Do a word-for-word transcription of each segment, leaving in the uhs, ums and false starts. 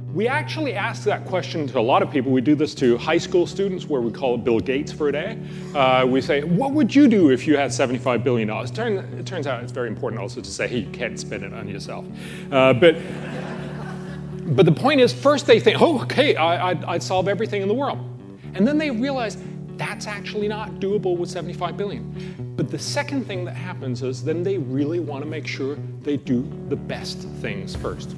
We actually ask that question to a lot of people. We do this to high school students where we call it Bill Gates for a day. Uh, we say, what would you do if you had seventy-five billion dollars? Turn, it turns out it's very important also to say, hey, you can't spend it on yourself. Uh, but, but the point is, first they think, oh, okay, I, I'd, I'd solve everything in the world. And then they realize that's actually not doable with seventy-five billion dollars. But the second thing that happens is then they really want to make sure they do the best things first.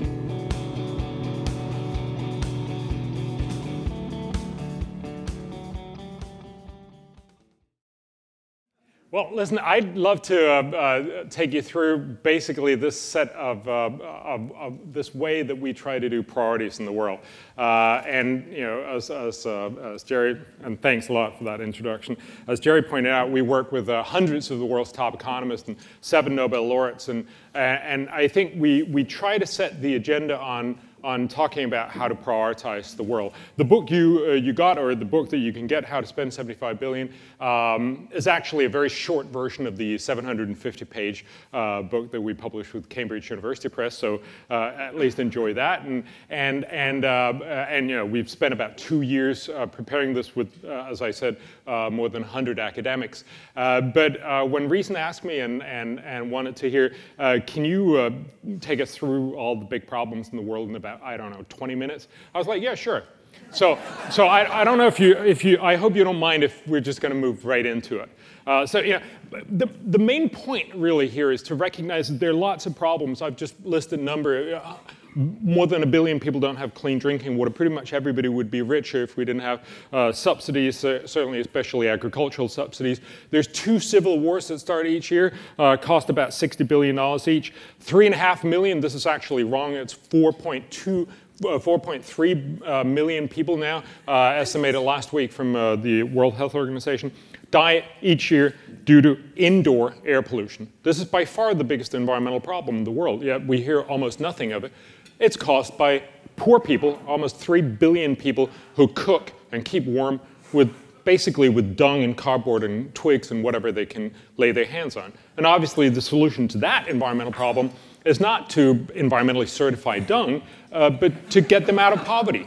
Well, listen, I'd love to uh, uh, take you through basically this set of, uh, of, of this way that we try to do priorities in the world. Uh, and, you know, as, as, uh, as Jerry, and thanks a lot for that introduction, as Jerry pointed out, we work with uh, hundreds of the world's top economists and seven Nobel laureates. And, and I think we, we try to set the agenda on on talking about how to prioritize the world. The book you, uh, you got, or the book that you can get, How to Spend seventy-five billion dollars, um, is actually a very short version of the seven hundred fifty page uh, book that we published with Cambridge University Press, so uh, at least enjoy that. And, and, and, uh, and you know, we've spent about two years uh, preparing this with, uh, as I said, uh, more than one hundred academics. Uh, but uh, when Reason asked me and, and, and wanted to hear, uh, can you uh, take us through all the big problems in the world in about I don't know, twenty minutes. I was like, yeah, sure. So, so I, I don't know if you, if you, I hope you don't mind if we're just going to move right into it. Uh, so, you know, the, the main point really here is to recognize that there are lots of problems. I've just listed a number. Uh, more than a billion people don't have clean drinking water. Pretty much everybody would be richer if we didn't have uh, subsidies, uh, certainly especially agricultural subsidies. There's two civil wars that start each year, uh, cost about sixty billion dollars each. Three and a half million, this is actually wrong, it's four point two Uh, four point three uh, million people now, uh, estimated last week from uh, the World Health Organization, die each year due to indoor air pollution. This is by far the biggest environmental problem in the world, yet we hear almost nothing of it. It's caused by poor people, almost three billion people who cook and keep warm with basically with dung and cardboard and twigs and whatever they can lay their hands on. And obviously the solution to that environmental problem is not to environmentally certify dung, uh, but to get them out of poverty.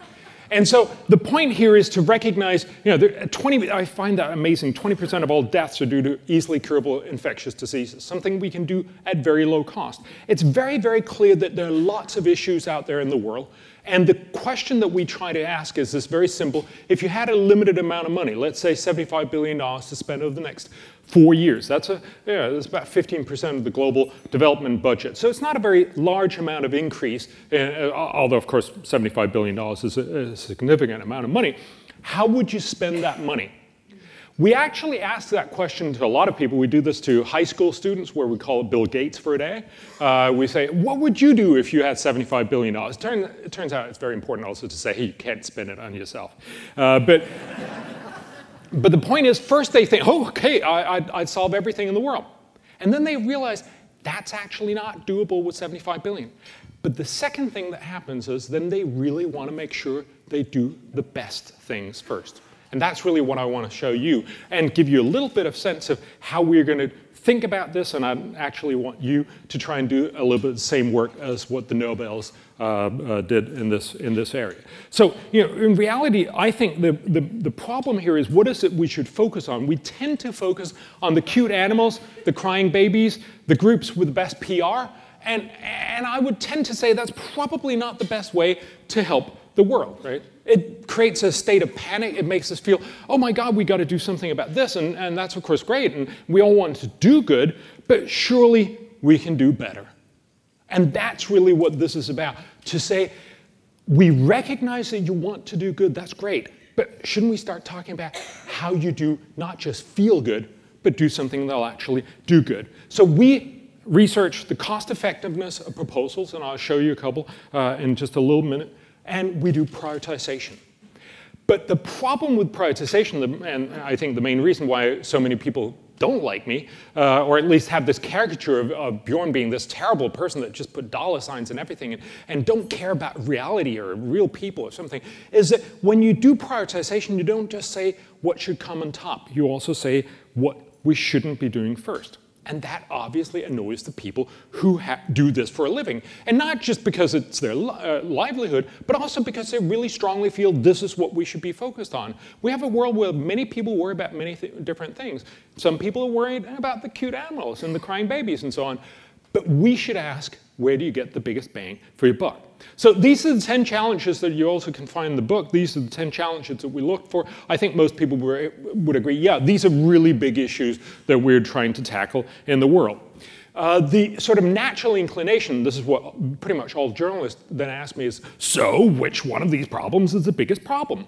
And so the point here is to recognize, you know, there, twenty, I find that amazing, twenty percent of all deaths are due to easily curable infectious diseases, something we can do at very low cost. It's very, very clear that there are lots of issues out there in the world. And the question that we try to ask is this very simple. If you had a limited amount of money, let's say seventy-five billion dollars to spend over the next four years, that's, a, yeah, that's about fifteen percent of the global development budget. So it's not a very large amount of increase, uh, although of course seventy-five billion dollars is a, a significant amount of money. How would you spend that money? We actually ask that question to a lot of people. We do this to high school students where we call it Bill Gates for a day. Uh, we say, what would you do if you had seventy-five billion dollars? Turn, it turns out it's very important also to say, hey, you can't spend it on yourself. Uh, but, but the point is, first they think, oh, okay, I, I'd, I'd solve everything in the world. And then they realize that's actually not doable with seventy-five billion dollars. But the second thing that happens is then they really want to make sure they do the best things first. And that's really what I want to show you and give you a little bit of sense of how we're going to think about this. And I actually want you to try and do a little bit of the same work as what the Nobels uh, uh, did in this, in this area. So, you know, in reality, I think the, the, the problem here is what is it we should focus on? We tend to focus on the cute animals, the crying babies, the groups with the best P R. And, and I would tend to say that's probably not the best way to help the world, right? It creates a state of panic. It makes us feel, oh my God, we got to do something about this. And, and that's, of course, great. And we all want to do good, but surely we can do better. And that's really what this is about. To say, we recognize that you want to do good. That's great. But shouldn't we start talking about how you do not just feel good, but do something that'll actually do good? So we research the cost effectiveness of proposals, and I'll show you a couple uh, in just a little minute. And we do prioritization. But the problem with prioritization, and I think the main reason why so many people don't like me, uh, or at least have this caricature of, of Bjorn being this terrible person that just put dollar signs and everything and, and don't care about reality or real people or something, is that when you do prioritization, you don't just say what should come on top. You also say what we shouldn't be doing first. And that obviously annoys the people who do this for a living. And not just because it's their li uh, livelihood, but also because they really strongly feel this is what we should be focused on. We have a world where many people worry about many th different things. Some people are worried about the cute animals and the crying babies and so on. But we should ask, where do you get the biggest bang for your buck? So these are the ten challenges that you also can find in the book. These are the ten challenges that we looked for. I think most people were, would agree, yeah, these are really big issues that we're trying to tackle in the world. Uh, the sort of natural inclination, this is what pretty much all journalists then ask me is, so which one of these problems is the biggest problem?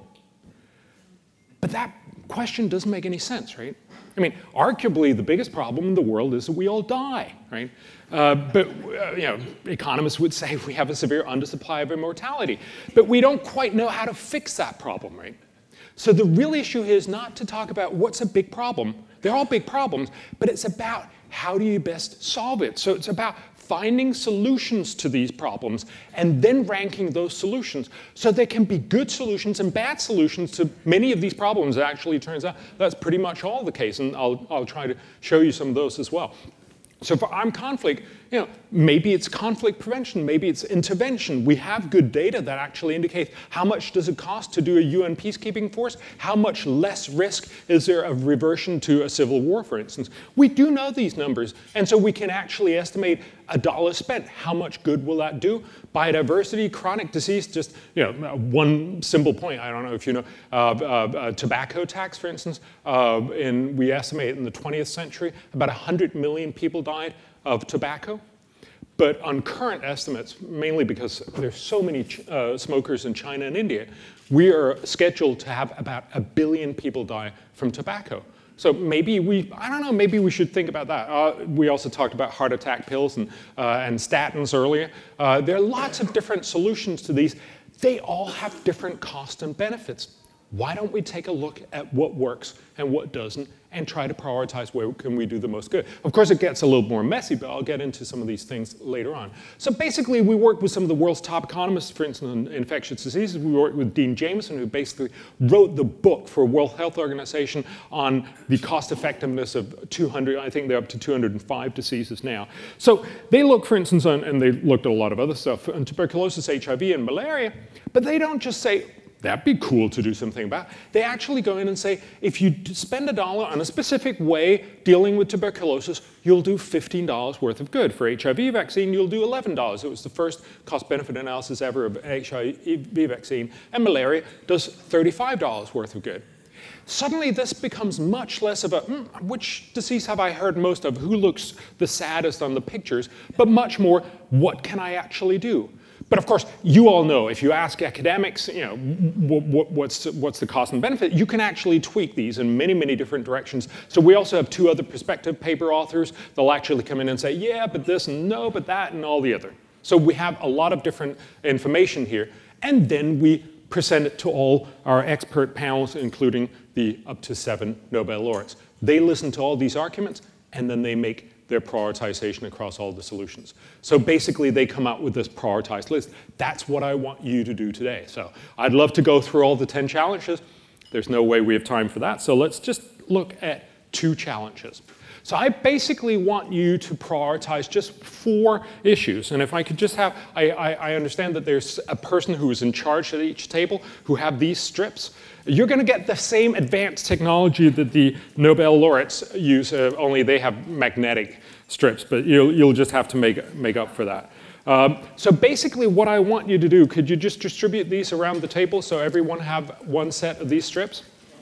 But that question doesn't make any sense, right? I mean, arguably the biggest problem in the world is that we all die, right? Uh, but uh, you know, economists would say we have a severe undersupply of immortality. But we don't quite know how to fix that problem, right? So the real issue here is not to talk about what's a big problem. They're all big problems, but it's about how do you best solve it. So it's about finding solutions to these problems and then ranking those solutions. So there can be good solutions and bad solutions to many of these problems. It actually turns out that's pretty much all the case, and I'll, I'll try to show you some of those as well. So for armed conflict, you know, maybe it's conflict prevention, maybe it's intervention. We have good data that actually indicates how much does it cost to do a U N peacekeeping force, how much less risk is there of reversion to a civil war, for instance. We do know these numbers, and so we can actually estimate a dollar spent. How much good will that do? Biodiversity, chronic disease, just you know, one simple point, I don't know if you know, uh, uh, uh, tobacco tax, for instance, uh, in, we estimate in the twentieth century, about one hundred million people died of tobacco. But on current estimates, mainly because there's so many uh, smokers in China and India, we are scheduled to have about a billion people die from tobacco. So maybe we, I don't know, maybe we should think about that. Uh, we also talked about heart attack pills and, uh, and statins earlier. Uh, there are lots of different solutions to these. They all have different costs and benefits. Why don't we take a look at what works and what doesn't and try to prioritize where can we do the most good? Of course, it gets a little more messy, but I'll get into some of these things later on. So basically, we worked with some of the world's top economists, for instance, in infectious diseases. We worked with Dean Jameson, who basically wrote the book for World Health Organization on the cost effectiveness of two hundred, I think they're up to two hundred five diseases now. So they look, for instance, on, and they looked at a lot of other stuff, on tuberculosis, H I V, and malaria, but they don't just say, that'd be cool to do something about. They actually go in and say, if you spend a dollar on a specific way dealing with tuberculosis, you'll do fifteen dollars worth of good. For H I V vaccine, you'll do eleven dollars. It was the first cost-benefit analysis ever of H I V vaccine. And malaria does thirty-five dollars worth of good. Suddenly, this becomes much less of a, mm, which disease have I heard most of? Who looks the saddest on the pictures? But much more, what can I actually do? But of course, you all know, if you ask academics, you know, what's, what's the cost and benefit, you can actually tweak these in many, many different directions. So we also have two other perspective paper authors. They'll actually come in and say, yeah, but this, and no, but that, and all the other. So we have a lot of different information here. And then we present it to all our expert panels, including the up to seven Nobel laureates. They listen to all these arguments, and then they make their prioritization across all the solutions. So basically, they come out with this prioritized list. That's what I want you to do today. So I'd love to go through all the ten challenges. There's no way we have time for that. So let's just look at two challenges. So I basically want you to prioritize just four issues. And if I could just have, I, I, I understand that there's a person who is in charge at each table who have these strips. You're going to get the same advanced technology that the Nobel laureates use, uh, only they have magnetic strips, but you'll, you'll just have to make, make up for that. Um, so basically what I want you to do, could you just distribute these around the table so everyone have one set of these strips?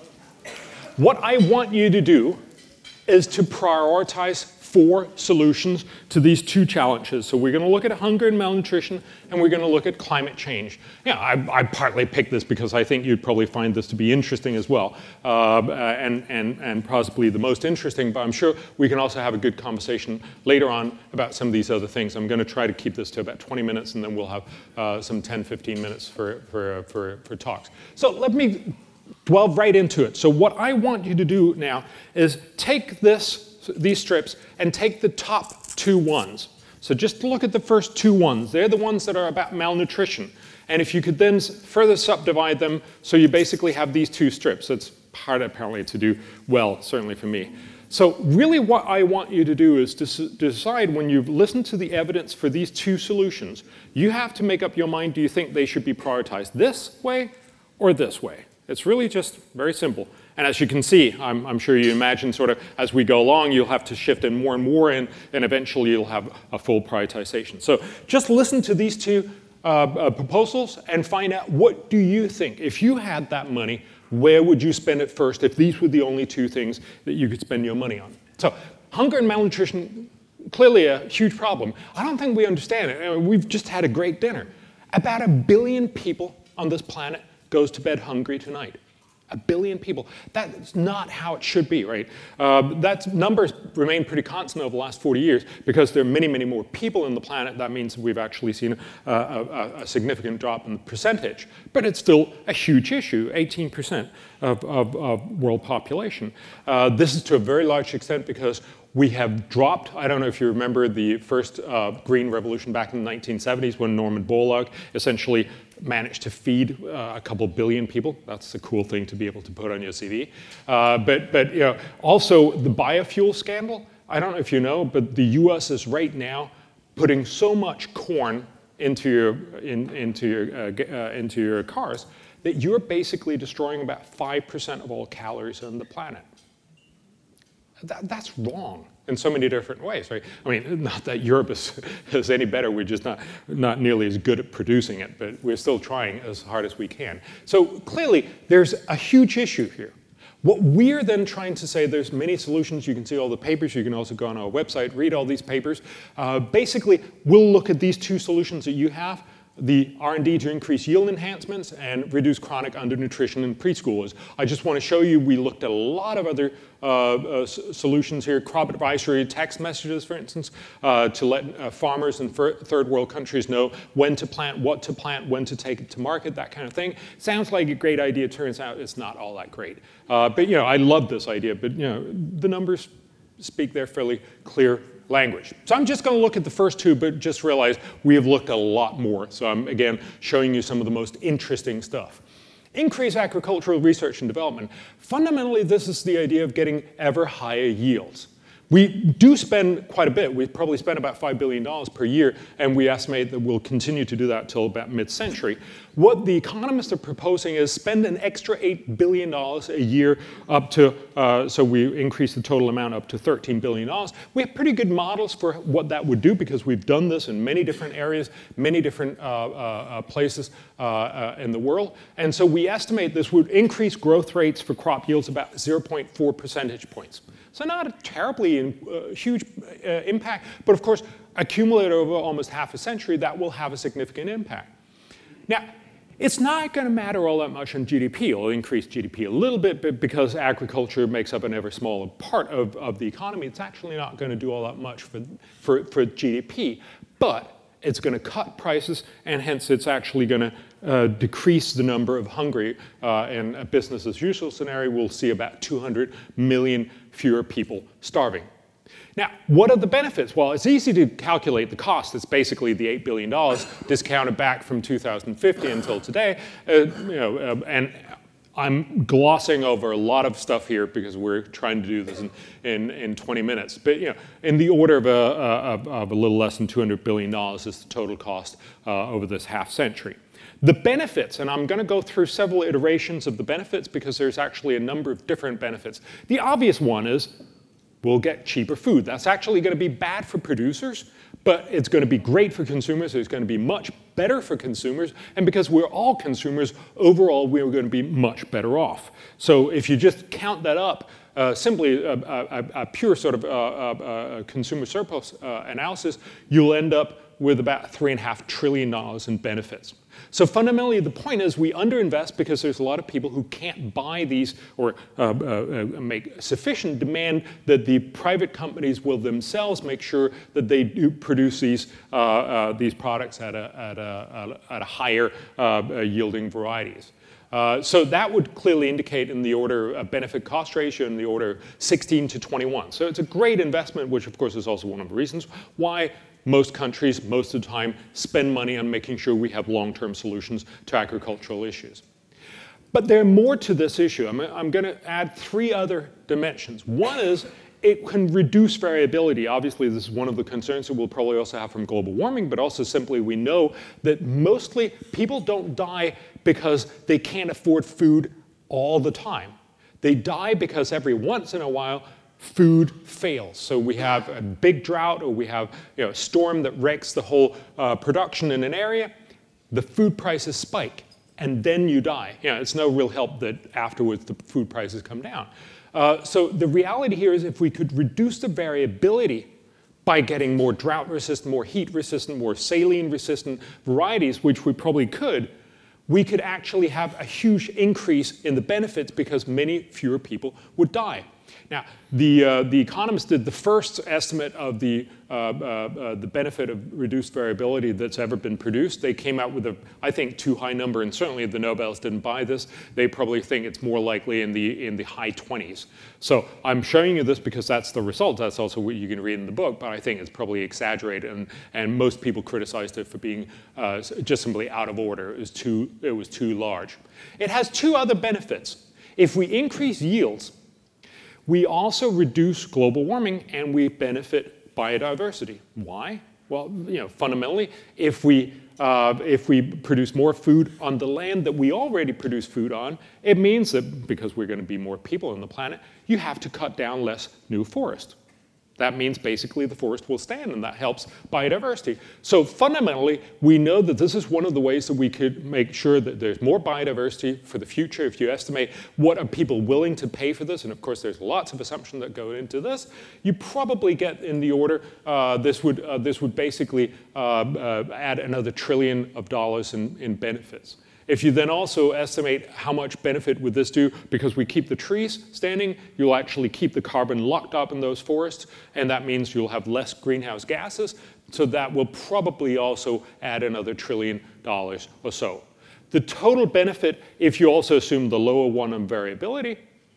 What I want you to do is to prioritize four solutions to these two challenges. So we're going to look at hunger and malnutrition, and we're going to look at climate change. Yeah, I, I partly picked this because I think you'd probably find this to be interesting as well, uh, and, and, and possibly the most interesting, but I'm sure we can also have a good conversation later on about some of these other things. I'm going to try to keep this to about twenty minutes, and then we'll have uh, some ten, fifteen minutes for, for, for, for talks. So let me delve right into it. So what I want you to do now is take this, these strips and take the top two ones. So just look at the first two ones. They're the ones that are about malnutrition. And if you could then further subdivide them, so you basically have these two strips. It's hard apparently to do well, certainly for me. So really what I want you to do is to decide, when you've listened to the evidence for these two solutions, you have to make up your mind, do you think they should be prioritized this way or this way? It's really just very simple. And as you can see, I'm, I'm sure you imagine sort of as we go along, you'll have to shift in more and more, and, and eventually you'll have a full prioritization. So just listen to these two uh, uh, proposals and find out, what do you think? If you had that money, where would you spend it first if these were the only two things that you could spend your money on? So hunger and malnutrition, clearly a huge problem. I don't think we understand it. I mean, we've just had a great dinner. About a billion people on this planet goes to bed hungry tonight. A billion people. That's not how it should be, right? Uh, that numbers remain pretty constant over the last forty years because there are many, many more people on the planet. That means we've actually seen a, a, a significant drop in the percentage. But it's still a huge issue, eighteen percent of, of, of world population. Uh, this is to a very large extent because we have dropped, I don't know if you remember the first uh, green revolution back in the nineteen seventies when Norman Borlaug essentially managed to feed uh, a couple billion people. That's a cool thing to be able to put on your C V. Uh, but but you know, also the biofuel scandal, I don't know if you know, but the U S is right now putting so much corn into your, in, into your, uh, uh, into your cars that you're basically destroying about five percent of all calories on the planet. That, that's wrong in so many different ways, right? I mean, not that Europe is, is any better, we're just not, not nearly as good at producing it, but we're still trying as hard as we can. So clearly, there's a huge issue here. What we're then trying to say, there's many solutions. You can see all the papers. You can also go on our website, read all these papers. Uh, basically, we'll look at these two solutions that you have, the R and D to increase yield enhancements and reduce chronic undernutrition in preschoolers. I just want to show you, we looked at a lot of other uh, uh, solutions here, crop advisory text messages, for instance, uh, to let uh, farmers in third world countries know when to plant, what to plant, when to take it to market, that kind of thing. Sounds like a great idea. Turns out it's not all that great. Uh, but you know, I love this idea, but you know, the numbers speak their fairly clear language. So I'm just going to look at the first two, but just realize we have looked at a lot more. So I'm, again, showing you some of the most interesting stuff. Increase agricultural research and development. Fundamentally, this is the idea of getting ever higher yields. We do spend quite a bit. We probably spend about five billion dollars per year, and we estimate that we'll continue to do that till about mid-century. What the economists are proposing is spend an extra eight billion dollars a year up to, uh, so we increase the total amount up to thirteen billion dollars. We have pretty good models for what that would do because we've done this in many different areas, many different uh, uh, places uh, uh, in the world. And so we estimate this would increase growth rates for crop yields about zero point four percentage points. So not a terribly uh, huge uh, impact, but of course, accumulated over almost half a century, that will have a significant impact. Now, it's not going to matter all that much on G D P. It'll increase G D P a little bit, but because agriculture makes up an ever smaller part of, of the economy, it's actually not going to do all that much for, for, for G D P. But it's going to cut prices, and hence it's actually going to uh, decrease the number of hungry. Uh, in a business as usual scenario, we'll see about two hundred million fewer people starving. Now, what are the benefits? Well, it's easy to calculate the cost. It's basically the eight billion dollars discounted back from two thousand fifty until today. Uh, you know, uh, and I'm glossing over a lot of stuff here because we're trying to do this in, in, in twenty minutes. But you know, in the order of a, of, of a little less than two hundred billion dollars is the total cost uh, over this half century. The benefits, and I'm going to go through several iterations of the benefits because there's actually a number of different benefits. The obvious one is we'll get cheaper food. That's actually going to be bad for producers, but it's going to be great for consumers. It's going to be much better for consumers. And because we're all consumers, overall, we're going to be much better off. So if you just count that up, uh, simply a, a, a pure sort of uh, uh, consumer surplus uh, analysis, you'll end up with about three and a half trillion dollars in benefits. So fundamentally, the point is we underinvest because there's a lot of people who can't buy these or uh, uh, make sufficient demand that the private companies will themselves make sure that they do produce these, uh, uh, these products at a, at a, at a higher uh, yielding varieties. Uh, so that would clearly indicate in the order of benefit cost ratio in the order sixteen to twenty-one. So it's a great investment, which of course is also one of the reasons why most countries, most of the time, spend money on making sure we have long-term solutions to agricultural issues. But there's more to this issue. I'm, I'm going to add three other dimensions. One is it can reduce variability. Obviously, this is one of the concerns that we'll probably also have from global warming, but also simply we know that mostly people don't die because they can't afford food all the time. They die because every once in a while, food fails. So we have a big drought, or we have you know, a storm that wrecks the whole uh, production in an area. The food prices spike, and then you die. You know, it's no real help that afterwards the food prices come down. Uh, so the reality here is if we could reduce the variability by getting more drought-resistant, more heat-resistant, more saline-resistant varieties, which we probably could, we could actually have a huge increase in the benefits because many fewer people would die. Now, the, uh, the economists did the first estimate of the, uh, uh, uh, the benefit of reduced variability that's ever been produced. They came out with a, I think, too high number, and certainly the Nobels didn't buy this. They probably think it's more likely in the, in the high twenties. So I'm showing you this because that's the result. That's also what you can read in the book, but I think it's probably exaggerated, and, and most people criticized it for being uh, just simply out of order. It was, too, it was too large. It has two other benefits. If we increase yields, we also reduce global warming, and we benefit biodiversity. Why? Well, you know, fundamentally, if we, uh, if we produce more food on the land that we already produce food on, it means that because we're going to be more people on the planet, you have to cut down less new forest. That means basically the forest will stand, and that helps biodiversity. So fundamentally, we know that this is one of the ways that we could make sure that there's more biodiversity for the future. If you estimate what are people willing to pay for this, and of course there's lots of assumptions that go into this, you probably get in the order, uh, this, would, uh, this would basically uh, uh, add another trillion of dollars in, in benefits. If you then also estimate how much benefit would this do, because we keep the trees standing, you'll actually keep the carbon locked up in those forests, and that means you'll have less greenhouse gases, so that will probably also add another trillion dollars or so. The total benefit, if you also assume the lower one on variability,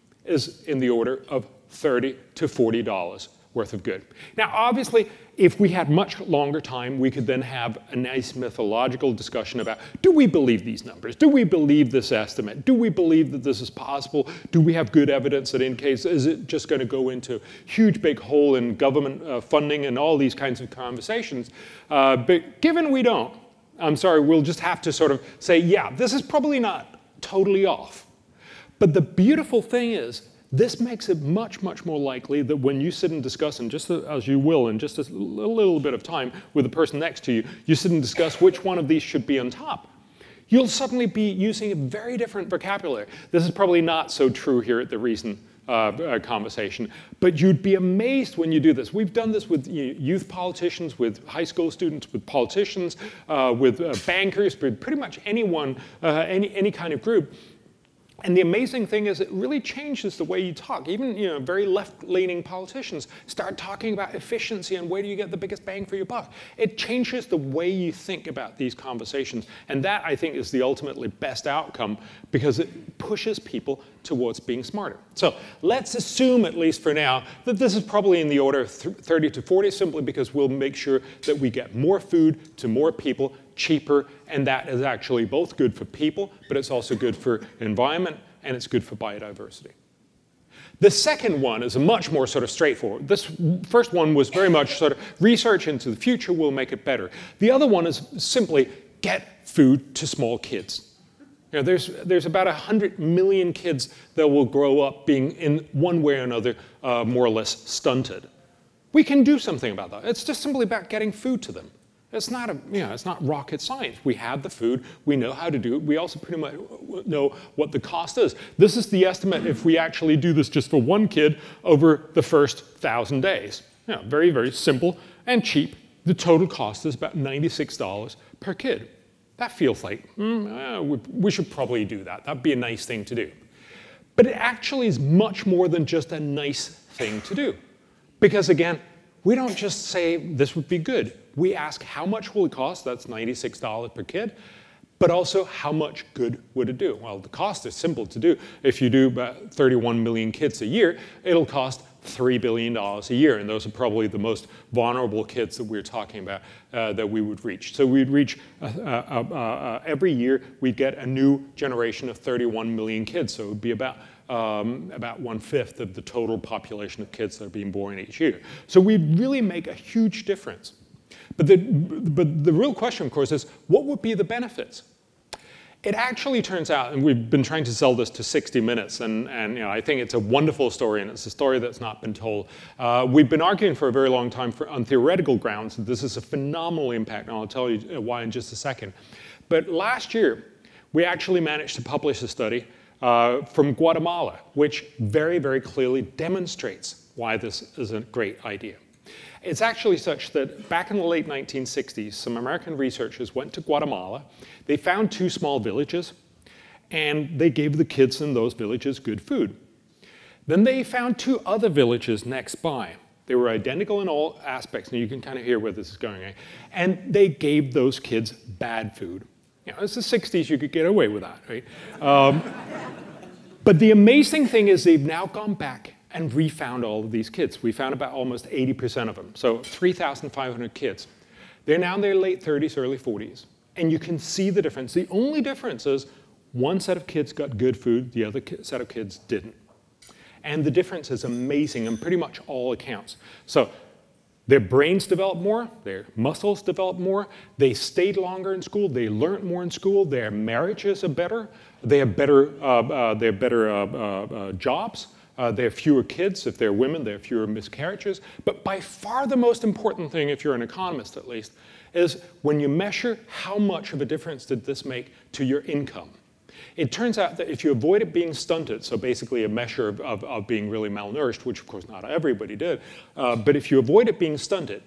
is in the order of thirty to forty dollars worth of good. Now, obviously, if we had much longer time, we could then have a nice methodological discussion about, do we believe these numbers? Do we believe this estimate? Do we believe that this is possible? Do we have good evidence that indicates, is it just going to go into a huge big hole in government uh, funding and all these kinds of conversations? Uh, but given we don't, I'm sorry, we'll just have to sort of say, yeah, this is probably not totally off. But the beautiful thing is, this makes it much, much more likely that when you sit and discuss, and just as you will in just a little bit of time with the person next to you, you sit and discuss which one of these should be on top, you'll suddenly be using a very different vocabulary. This is probably not so true here at the Reason uh, uh, conversation, but you'd be amazed when you do this. We've done this with you know, youth politicians, with high school students, with politicians, uh, with uh, bankers, with pretty much anyone, uh, any, any kind of group. And the amazing thing is it really changes the way you talk. Even you know, very left-leaning politicians start talking about efficiency and where do you get the biggest bang for your buck. It changes the way you think about these conversations. And that, I think, is the ultimately best outcome because it pushes people towards being smarter. So let's assume, at least for now, that this is probably in the order of thirty to forty, simply because we'll make sure that we get more food to more people cheaper, and that is actually both good for people, but it's also good for environment, and it's good for biodiversity. The second one is a much more sort of straightforward. This first one was very much sort of research into the future will make it better. The other one is simply get food to small kids. You know, there's, there's about one hundred million kids that will grow up being, in one way or another, uh, more or less stunted. We can do something about that. It's just simply about getting food to them. It's not, a, you know, it's not rocket science. We have the food. We know how to do it. We also pretty much know what the cost is. This is the estimate if we actually do this just for one kid over the first thousand days. You know, very, very simple and cheap. The total cost is about ninety-six dollars per kid. That feels like, mm, uh, we, we should probably do that. That'd be a nice thing to do. But it actually is much more than just a nice thing to do. Because again, we don't just say this would be good. We ask how much will it cost, that's ninety-six dollars per kid, but also how much good would it do? Well, the cost is simple to do. If you do about thirty-one million kids a year, it'll cost three billion dollars a year, and those are probably the most vulnerable kids that we're talking about uh, that we would reach. So we'd reach, uh, uh, uh, uh, every year, we'd get a new generation of thirty-one million kids, so it would be about um, about one-fifth of the total population of kids that are being born each year. So we really make a huge difference. But the, but the real question, of course, is what would be the benefits? It actually turns out, and we've been trying to sell this to sixty minutes, and, and you know, I think it's a wonderful story, and it's a story that's not been told. Uh, we've been arguing for a very long time for, on theoretical grounds that this is a phenomenal impact, and I'll tell you why in just a second. But last year, we actually managed to publish a study uh, from Guatemala, which very, very clearly demonstrates why this is a great idea. It's actually such that back in the late nineteen sixties, some American researchers went to Guatemala. They found two small villages, and they gave the kids in those villages good food. Then they found two other villages next by. They were identical in all aspects, and you can kind of hear where this is going. Right? And they gave those kids bad food. You know, it's the sixties, you could get away with that, right? Um, but the amazing thing is they've now gone back and refound all of these kids. We found about almost eighty percent of them, so three thousand five hundred kids. They're now in their late thirties, early forties, and you can see the difference. The only difference is one set of kids got good food, the other set of kids didn't. And the difference is amazing on pretty much all accounts. So their brains developed more, their muscles developed more, they stayed longer in school, they learned more in school, their marriages are better, they have better, uh, uh, they have better uh, uh, uh, jobs. Uh, they have fewer kids. If they're women, they have fewer miscarriages. But by far the most important thing, if you're an economist at least, is when you measure how much of a difference did this make to your income. It turns out that if you avoided being stunted, so basically a measure of, of, of being really malnourished, which of course not everybody did, uh, but if you avoided being stunted,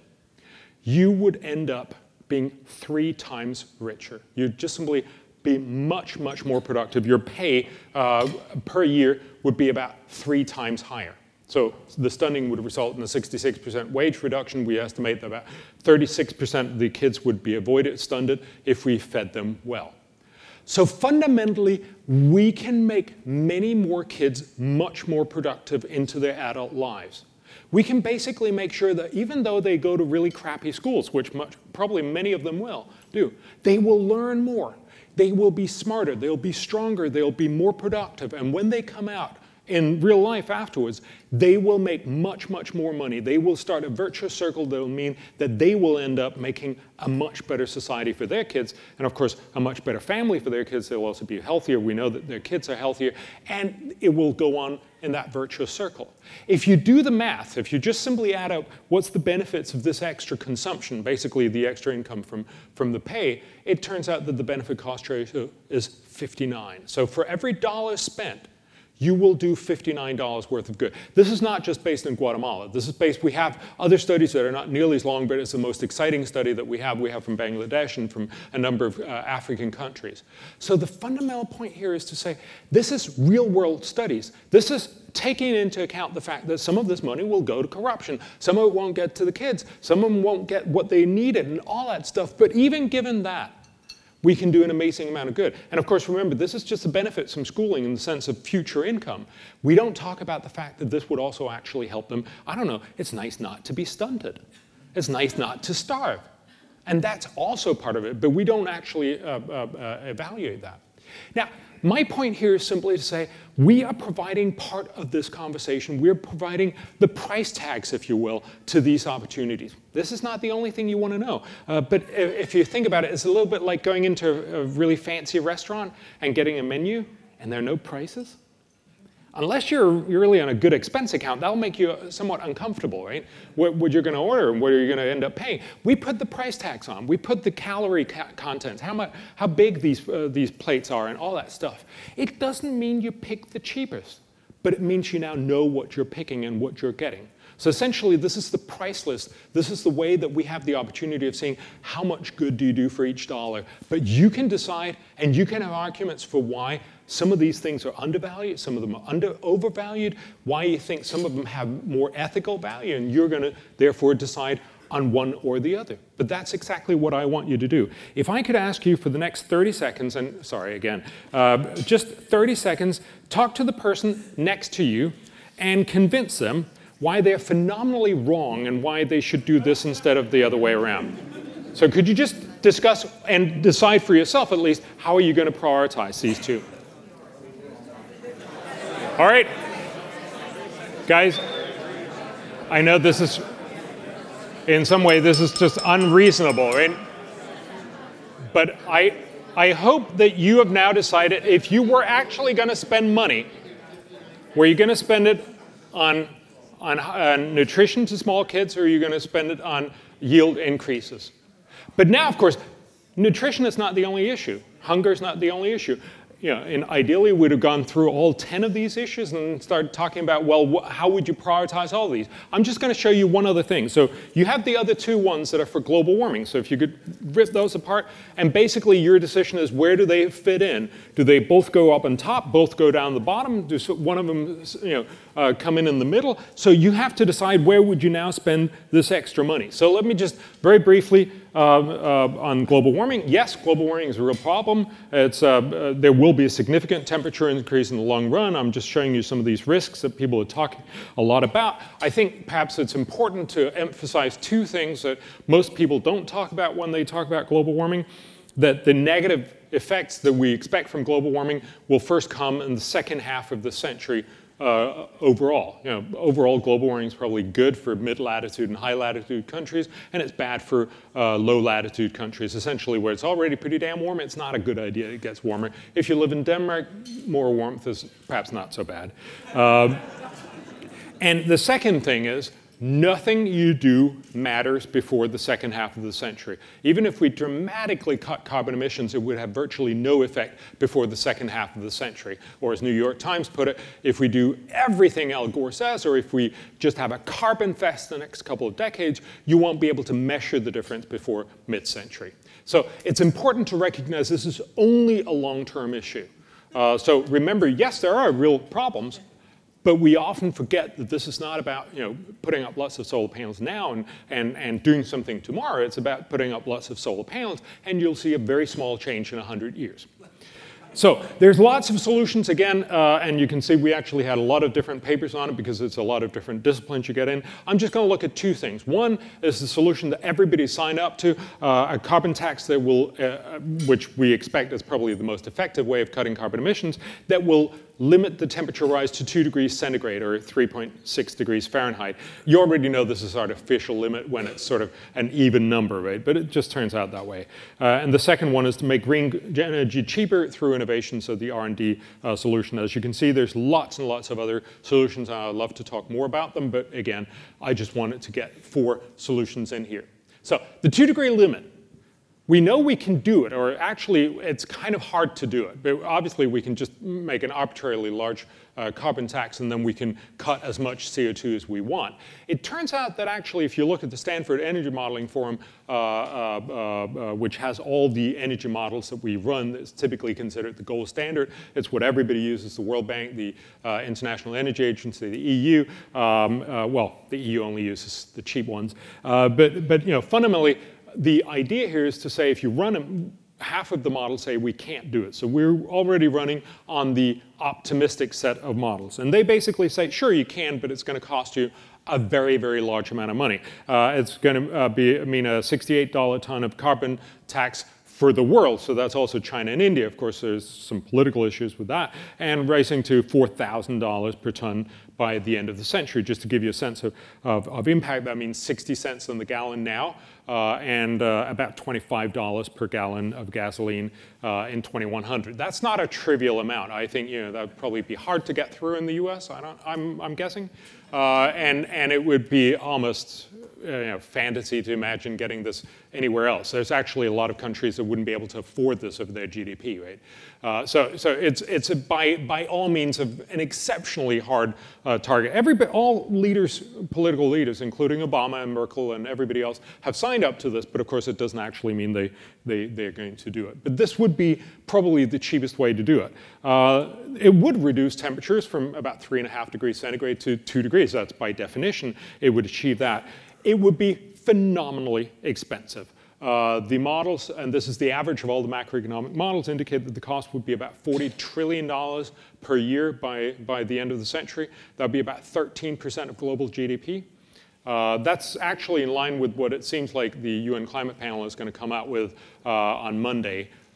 you would end up being three times richer. You'd just simply be much, much more productive. Your pay uh, per year would be about three times higher. So the stunning would result in a sixty-six percent wage reduction. We estimate that about thirty-six percent of the kids would be avoided stunted if we fed them well. So fundamentally, we can make many more kids much more productive into their adult lives. We can basically make sure that even though they go to really crappy schools, which much, probably many of them will do, they will learn more. They will be smarter, they'll be stronger, they'll be more productive, and when they come out in real life afterwards, they will make much, much more money. They will start a virtuous circle that will mean that they will end up making a much better society for their kids, and of course, a much better family for their kids. They'll also be healthier. We know that their kids are healthier, and it will go on in that virtuous circle. If you do the math, if you just simply add up what's the benefits of this extra consumption, basically the extra income from, from the pay, it turns out that the benefit-cost ratio is fifty-nine. So for every dollar spent, you will do fifty-nine dollars worth of good. This is not just based in Guatemala. This is based, we have other studies that are not nearly as long, but it's the most exciting study that we have. We have from Bangladesh and from a number of uh, African countries. So the fundamental point here is to say, this is real world studies. This is taking into account the fact that some of this money will go to corruption. Some of it won't get to the kids. Some of them won't get what they needed and all that stuff. But even given that, we can do an amazing amount of good. And of course, remember, this is just the benefits from schooling in the sense of future income. We don't talk about the fact that this would also actually help them. I don't know, it's nice not to be stunted. It's nice not to starve. And that's also part of it, but we don't actually uh, uh, uh, evaluate that. Now, my point here is simply to say, we are providing part of this conversation. We're providing the price tags, if you will, to these opportunities. This is not the only thing you want to know. Uh, but if you think about it, it's a little bit like going into a really fancy restaurant and getting a menu, and there are no prices. Unless you're, you're really on a good expense account, that'll make you somewhat uncomfortable, right? What, what you're going to order and what are you going to end up paying. We put the price tags on. We put the calorie ca content, how much, how big these, uh, these plates are and all that stuff. It doesn't mean you pick the cheapest, but it means you now know what you're picking and what you're getting. So essentially, this is the price list. This is the way that we have the opportunity of saying how much good do you do for each dollar. But you can decide, and you can have arguments for why some of these things are undervalued, some of them are under overvalued, why you think some of them have more ethical value, and you're going to therefore decide on one or the other. But that's exactly what I want you to do. If I could ask you for the next thirty seconds, and sorry again, uh, just thirty seconds, talk to the person next to you and convince them why they're phenomenally wrong and why they should do this instead of the other way around. So could you just discuss and decide for yourself at least, how are you going to prioritize these two? All right. Guys, I know this is, in some way, this is just unreasonable, right? But I, I hope that you have now decided if you were actually going to spend money, were you going to spend it on, on uh, nutrition to small kids, or are you going to spend it on yield increases? But now, of course, nutrition is not the only issue. Hunger is not the only issue. You know, and ideally, we'd have gone through all ten of these issues and started talking about, well, wh how would you prioritize all of these? I'm just going to show you one other thing. So you have the other two ones that are for global warming. So if you could rip those apart, and basically your decision is where do they fit in? Do they both go up on top, both go down the bottom? Does one of them, you know, uh, come in in the middle? So you have to decide where would you now spend this extra money. So let me just very briefly uh, uh, on global warming. Yes, global warming is a real problem. It's, uh, uh, there will be a significant temperature increase in the long run. I'm just showing you some of these risks that people are talking a lot about. I think perhaps it's important to emphasize two things that most people don't talk about when they talk about global warming, that the negative effects that we expect from global warming will first come in the second half of the century uh, overall. You know, overall, global warming is probably good for mid-latitude and high-latitude countries, and it's bad for uh, low-latitude countries. Essentially, where it's already pretty damn warm, it's not a good idea it gets warmer. If you live in Denmark, more warmth is perhaps not so bad. Uh, and the second thing is, nothing you do matters before the second half of the century. Even if we dramatically cut carbon emissions, it would have virtually no effect before the second half of the century. Or as New York Times put it, if we do everything Al Gore says, or if we just have a carbon fest the next couple of decades, you won't be able to measure the difference before mid-century. So it's important to recognize this is only a long-term issue. Uh, so remember, yes, there are real problems, but we often forget that this is not about, you know, putting up lots of solar panels now and, and, and doing something tomorrow. It's about putting up lots of solar panels, and you'll see a very small change in one hundred years. So there's lots of solutions, again, uh, and you can see we actually had a lot of different papers on it because it's a lot of different disciplines you get in. I'm just going to look at two things. One is the solution that everybody signed up to, uh, a carbon tax that will, uh, which we expect is probably the most effective way of cutting carbon emissions, that will limit the temperature rise to two degrees centigrade, or three point six degrees Fahrenheit. You already know this is artificial limit when it's sort of an even number, right? But it just turns out that way. Uh, and the second one is to make green energy cheaper through innovation, so the R and D uh, solution. As you can see, there's lots and lots of other solutions, and I'd love to talk more about them, but again, I just wanted to get four solutions in here. So the two degree limit. We know we can do it, or actually it's kind of hard to do it. But obviously we can just make an arbitrarily large uh, carbon tax, and then we can cut as much C O two as we want. It turns out that actually if you look at the Stanford Energy Modeling Forum, uh, uh, uh, which has all the energy models that we run, it's typically considered the gold standard. It's what everybody uses, the World Bank, the uh, International Energy Agency, the E U. Um, uh, well, the E U only uses the cheap ones. Uh, but, but you know, fundamentally, the idea here is to say if you run them, half of the models say we can't do it. So we're already running on the optimistic set of models. And they basically say, sure, you can, but it's going to cost you a very, very large amount of money. Uh, it's going to uh, be, I mean, a sixty-eight dollar ton of carbon tax for the world. So that's also China and India. Of course, there's some political issues with that. And racing to four thousand dollars per ton by the end of the century. Just to give you a sense of, of, of impact, that means sixty cents on the gallon now, uh, and uh, about twenty-five dollars per gallon of gasoline uh, in twenty-one hundred. That's not a trivial amount. I think, you know, that would probably be hard to get through in the U S, I don't, I'm, I'm guessing. Uh, and, and it would be almost uh, you know, fantasy to imagine getting this anywhere else. There's actually a lot of countries that wouldn't be able to afford this of their G D P, right? Uh, so, so it's it's a, by by all means of an exceptionally hard uh, target. Every all leaders, political leaders, including Obama and Merkel and everybody else, have signed up to this. But of course, it doesn't actually mean they they they're going to do it. But this would be probably the cheapest way to do it. Uh, it would reduce temperatures from about three and a half degrees centigrade to two degrees. That's by definition. It would achieve that. It would be phenomenally expensive. Uh, the models, and this is the average of all the macroeconomic models, indicate that the cost would be about forty trillion dollars per year by, by the end of the century. That would be about thirteen percent of global G D P. Uh, that's actually in line with what it seems like the U N climate panel is going to come out with uh, on Monday.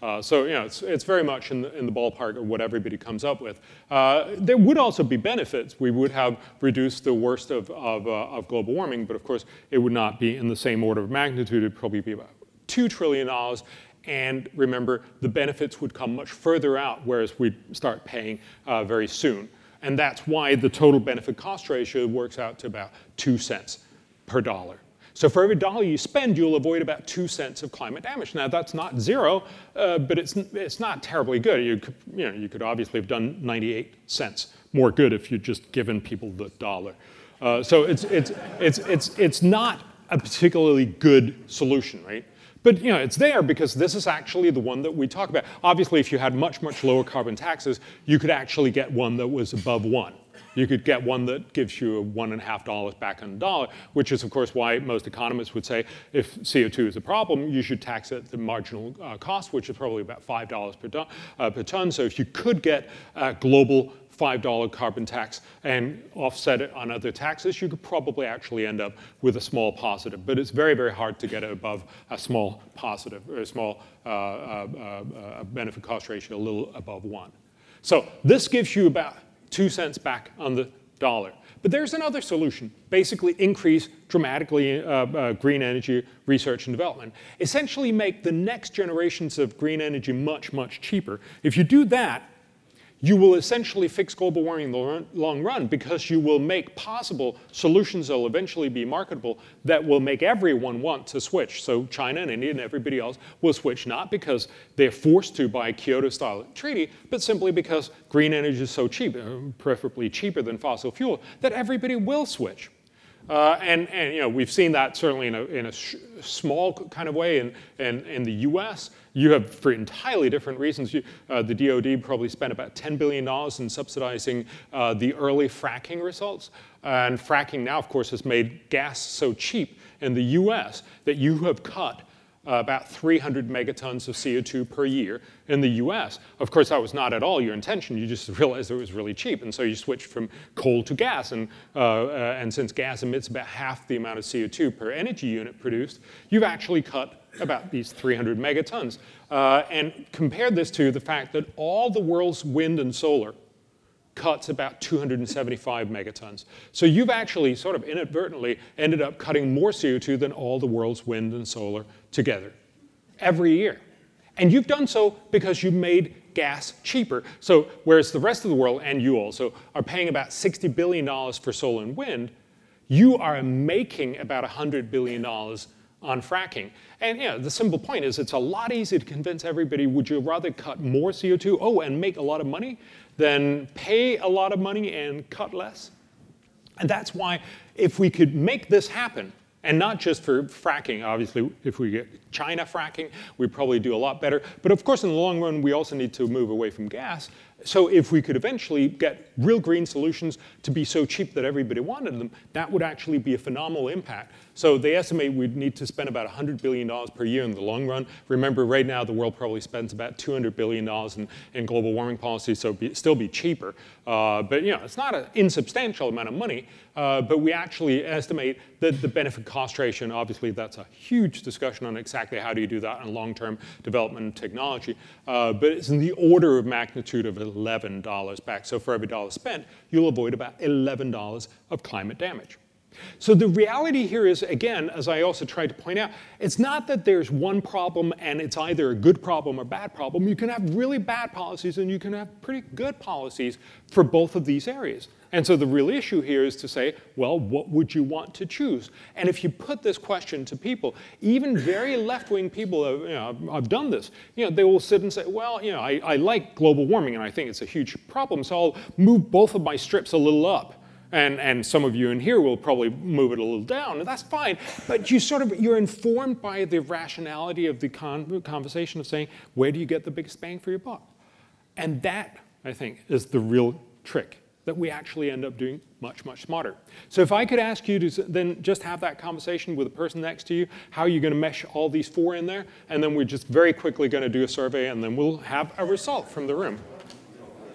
Uh, so you know, it's, it's very much in the, in the ballpark of what everybody comes up with. Uh, there would also be benefits. We would have reduced the worst of, of, uh, of global warming, but of course it would not be in the same order of magnitude. It would probably be about two trillion dollars. And remember, the benefits would come much further out, whereas we'd start paying uh, very soon. And that's why the total benefit cost ratio works out to about two cents per dollar. So for every dollar you spend, you'll avoid about two cents of climate damage. Now that's not zero, uh, but it's it's not terribly good. You could, you know, you could obviously have done ninety-eight cents more good if you'd just given people the dollar. Uh, so it's it's it's it's it's not a particularly good solution, right? But you know, it's there because this is actually the one that we talk about. Obviously, if you had much much lower carbon taxes, you could actually get one that was above one. You could get one that gives you a one and a half dollars back on the dollar, which is, of course, why most economists would say if C O two is a problem, you should tax it at the marginal uh, cost, which is probably about five dollars per, ton, uh, per ton. So if you could get a global five dollar carbon tax and offset it on other taxes, you could probably actually end up with a small positive. But it's very, very hard to get it above a small positive, or a small uh, uh, uh, benefit cost ratio, a little above one. So this gives you about two cents back on the dollar. But there's another solution. Basically increase dramatically uh, uh, green energy research and development. Essentially make the next generations of green energy much, much cheaper. If you do that, you will essentially fix global warming in the long run because you will make possible solutions that will eventually be marketable that will make everyone want to switch. So China and India and everybody else will switch, not because they're forced to by a Kyoto-style treaty, but simply because green energy is so cheap, preferably cheaper than fossil fuel, that everybody will switch. Uh, and, and you know, we've seen that certainly in a, in a sh small kind of way in, in, in the U S. You have, for entirely different reasons, you, uh, the D O D probably spent about ten billion dollars in subsidizing uh, the early fracking results. And fracking now, of course, has made gas so cheap in the U S that you have cut Uh, about three hundred megatons of C O two per year in the U S. Of course, that was not at all your intention. You just realized it was really cheap, and so you switched from coal to gas. And, uh, uh, and since gas emits about half the amount of C O two per energy unit produced, you've actually cut about these three hundred megatons. Uh, and compare this to the fact that all the world's wind and solar cuts about two hundred seventy-five megatons. So you've actually sort of inadvertently ended up cutting more C O two than all the world's wind and solar together every year. And you've done so because you've made gas cheaper. So whereas the rest of the world, and you also, are paying about sixty billion dollars for solar and wind, you are making about one hundred billion dollars on fracking. And you know, the simple point is it's a lot easier to convince everybody, would you rather cut more C O two, oh, and make a lot of money, than pay a lot of money and cut less? And that's why if we could make this happen, and not just for fracking, obviously, if we get China fracking, we'd probably do a lot better. But of course, in the long run, we also need to move away from gas. So if we could eventually get real green solutions to be so cheap that everybody wanted them, that would actually be a phenomenal impact. So they estimate we'd need to spend about one hundred billion dollars per year in the long run. Remember, right now, the world probably spends about two hundred billion dollars in, in global warming policy, so it'd still be cheaper. Uh, but you know, it's not an insubstantial amount of money, uh, but we actually estimate that the benefit cost ratio, and obviously that's a huge discussion on exactly how do you do that in long-term development and technology, uh, but it's in the order of magnitude of eleven dollars back. So for every dollar spent, you'll avoid about eleven dollars of climate damage. So the reality here is, again, as I also tried to point out, it's not that there's one problem and it's either a good problem or bad problem. You can have really bad policies and you can have pretty good policies for both of these areas. And so the real issue here is to say, well, what would you want to choose? And if you put this question to people, even very left-wing people, have, you know, I've done this, you know, they will sit and say, well, you know, I, I like global warming and I think it's a huge problem, so I'll move both of my strips a little up. And, and some of you in here will probably move it a little down, and that's fine. But you sort of, you're informed by the rationality of the con conversation of saying, where do you get the biggest bang for your buck? And that, I think, is the real trick that we actually end up doing much, much smarter. So if I could ask you to then just have that conversation with the person next to you, how are you going to mesh all these four in there? And then we're just very quickly going to do a survey, and then we'll have a result from the room.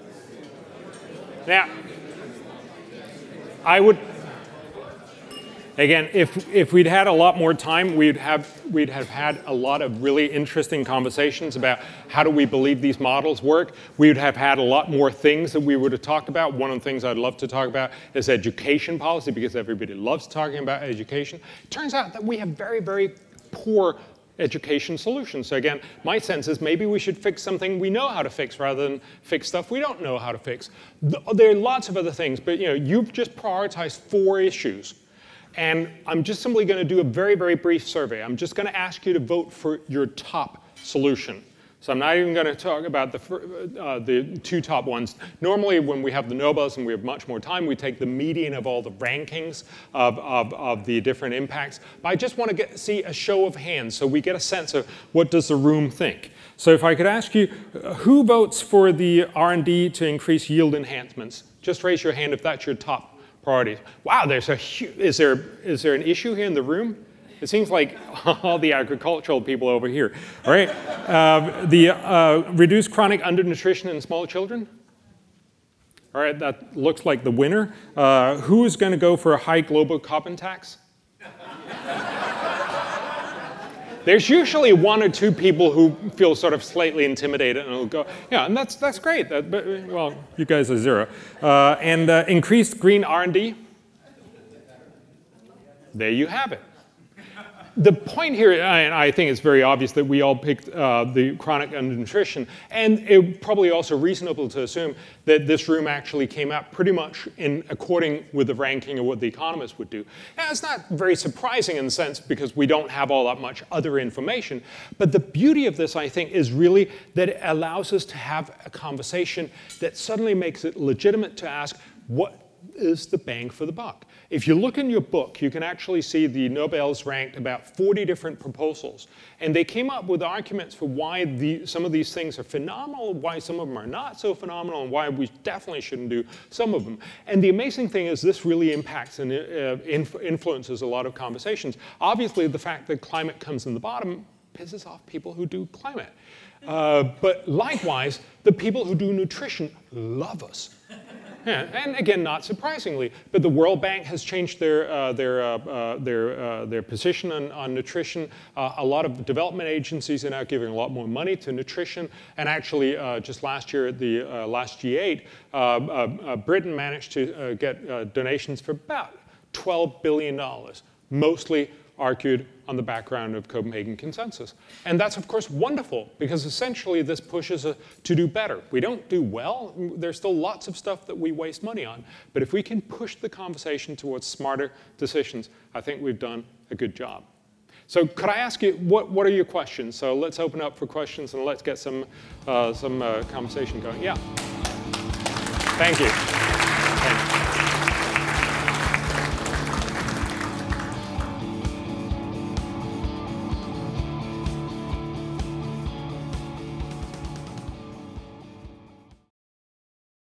Now, I would, Again, if, if we'd had a lot more time, we'd have, we'd have had a lot of really interesting conversations about how do we believe these models work. We would have had a lot more things that we would have talked about. One of the things I'd love to talk about is education policy, because everybody loves talking about education. It turns out that we have very, very poor education solutions. So again, my sense is maybe we should fix something we know how to fix rather than fix stuff we don't know how to fix. There are lots of other things, but you know, you've just prioritized four issues. And I'm just simply going to do a very, very brief survey. I'm just going to ask you to vote for your top solution. So I'm not even going to talk about the, uh, the two top ones. Normally, when we have the Nobels and we have much more time, we take the median of all the rankings of, of, of the different impacts. But I just want to get, see a show of hands so we get a sense of what does the room think. So if I could ask you, uh, who votes for the R and D to increase yield enhancements? Just raise your hand if that's your top priority. Wow, there's a is there is there an issue here in the room? It seems like all the agricultural people over here. All right, uh, the uh, reduce chronic undernutrition in small children. All right, that looks like the winner. Uh, who is going to go for a high global carbon tax? There's usually one or two people who feel sort of slightly intimidated and will go, yeah, and that's that's great. That, but, well, you guys are zero. Uh, and uh, increased green R and D. There you have it. The point here, and I think it's very obvious that we all picked uh, the chronic undernutrition, and it's probably also reasonable to assume that this room actually came out pretty much in according with the ranking of what the economists would do. Now, it's not very surprising in the sense because we don't have all that much other information, but the beauty of this, I think, is really that it allows us to have a conversation that suddenly makes it legitimate to ask, what is the bang for the buck? If you look in your book, you can actually see the Nobels ranked about forty different proposals. And they came up with arguments for why the, some of these things are phenomenal, why some of them are not so phenomenal, and why we definitely shouldn't do some of them. And the amazing thing is this really impacts and uh, inf influences a lot of conversations. Obviously, the fact that climate comes in the bottom pisses off people who do climate. Uh, but likewise, the people who do nutrition love us. Yeah, and again, not surprisingly, but the World Bank has changed their uh, their uh, uh, their uh, their position on, on nutrition. Uh, a lot of development agencies are now giving a lot more money to nutrition. And actually, uh, just last year at the uh, last G eight, uh, uh, uh, Britain managed to uh, get uh, donations for about twelve billion dollars, mostly argued on the background of Copenhagen Consensus. And that's, of course, wonderful, because essentially this pushes us to do better. We don't do well. There's still lots of stuff that we waste money on. But if we can push the conversation towards smarter decisions, I think we've done a good job. So could I ask you, what, what are your questions? So let's open up for questions, and let's get some, uh, some uh, conversation going. Yeah. Thank you. Thank you.